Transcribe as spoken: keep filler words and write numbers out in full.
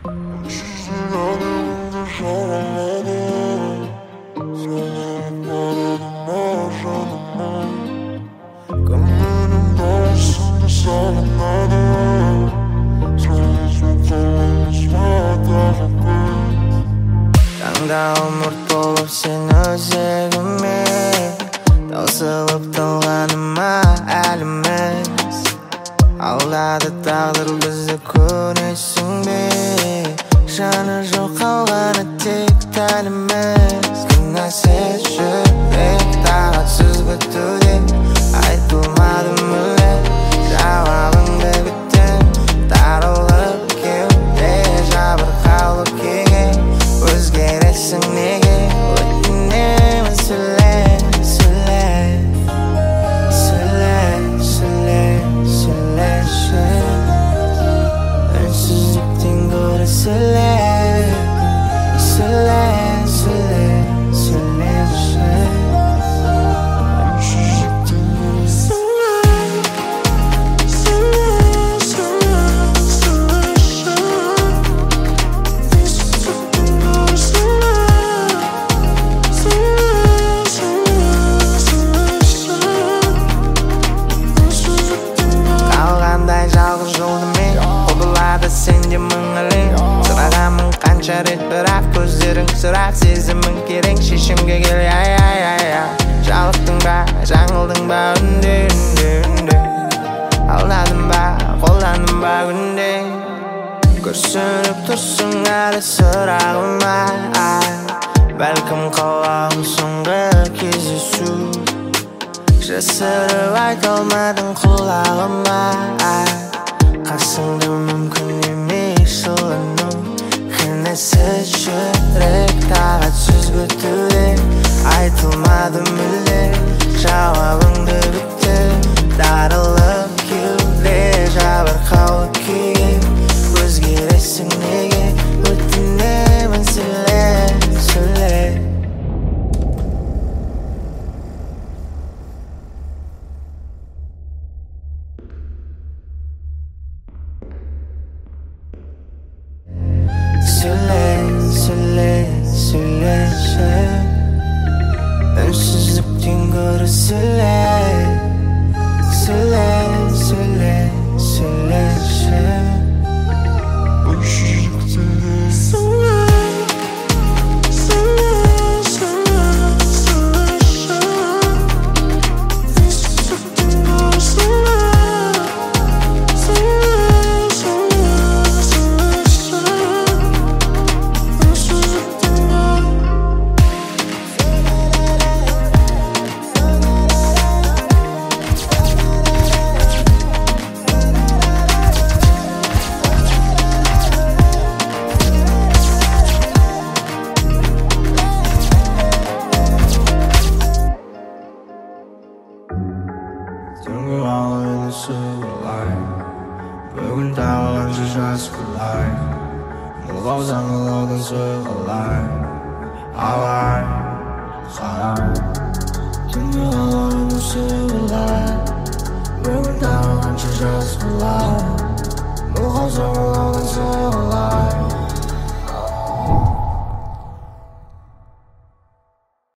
Таңда ұмырт болып сен өзегіме таусылып талғаныма әліміз алдады тағдыр бізді көресің бе жаны жоқ қалғаны тек тәліміз кінәсіз жүрек тағатсыз күтуде айтылмады мүлде жауабыңды күттім тарылып кеуде жабырқаулы күйге өзгересің неге өтінемін сөйле сөйле сөйле сөйле сөйлеші үнсіздіктен гөрі сөйле сөйле сөйле сөйлеші үнсіздіктен гөрі жалғыз жолдымен құбылады сенде мың өлең сұрағанмын қанша рет бірақ көздерің сұрақ сезімің керең шешімге кел ай ай ай ай жалықтың ба жаңылдың ба үнде үнде үнде алдадың ба қолдандың ба күнде күрсініп тұрсың әлі сұрағыма бәлкім қалауым соңғы кездесу жасырып айта алмадың құлағыма қасыңда мүмкін емес жылыну кінәсіз жүрек тағатсыз күтуде айтылмады мүлде жауабыңды күттім дарылып кеуде жабырқаулы күйге өзгересің неге өтінемін сөйле сөйле Söyle, söyle, söylеші үнсіздіктен гөрі сөйле сөйле, сөйле, сөйлеші үнсіздіктен гөрі сөйле Түнгі қалайын сұғылай бүгін тағыланшы жас құлай мұлғау заңғылаудың сұғылай алай қалай түнгі қалайын сұғылай бүгін тағыланшы жас құлай мұлғау заңғылаудың